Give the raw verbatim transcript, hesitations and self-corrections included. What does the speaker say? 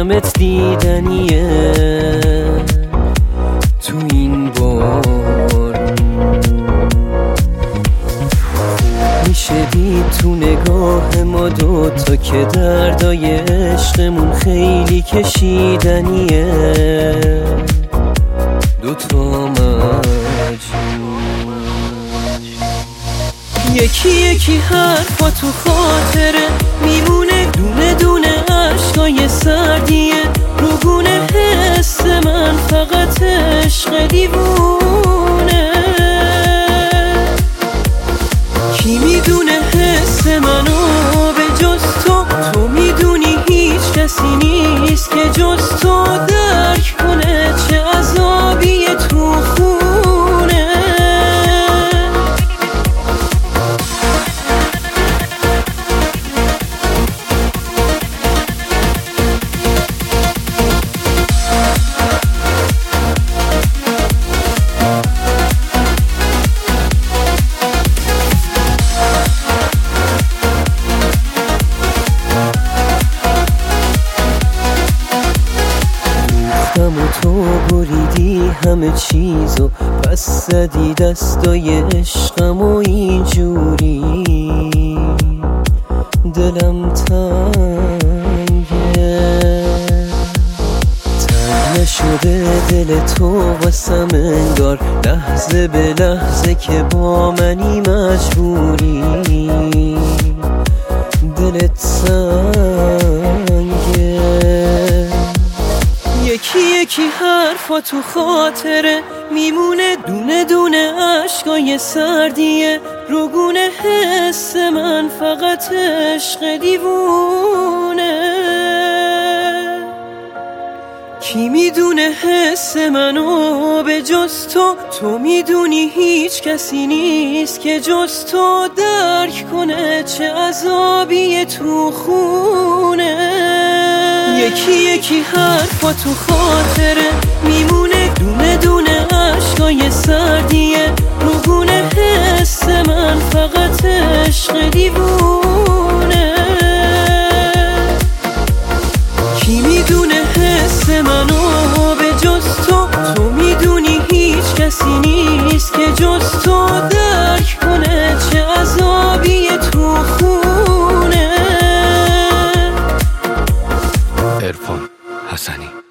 دیدمت دیدنیه تو این بار میشه دید تو نگاه ما دوتا که دردای عشقمون خیلی کشیدنیه دوتا مجنون یکی یکی حرفا تو خاطره میمونه دونه دونه عشقای سردیه روگونه حس من فقط عشق دیوونه کی میدونه حس منو به جز تو تو میدونی هیچ کسی نیست که جز تو درک کنه چه عذابی تو خونه و تو بریدی همه چیزو پس زدی دستای عشقم و اینجوری دلم تنگه تنگ نشده دل تو واسم انگار لحظه به لحظه که با منی مجبوری دلت سنگه یکی یکی حرفا تو خاطره میمونه دونه دونه عشقای سردیه روگونه حس من فقط عشق دیوونه کی میدونه حس منو به جز تو تو میدونی هیچ کسی نیست که جز تو درک کنه چه عذابی تو خونه یکی یکی حرفا تو خاطره میمونه دونه دونه عشقای سردیه روگونه حس من فقط عشق دیوونه کی میدونه حس منو به جز تو تو میدونی هیچ کسی نیست که جز تو درک کنه چه عذابی تو خونه. عرفان حسنی.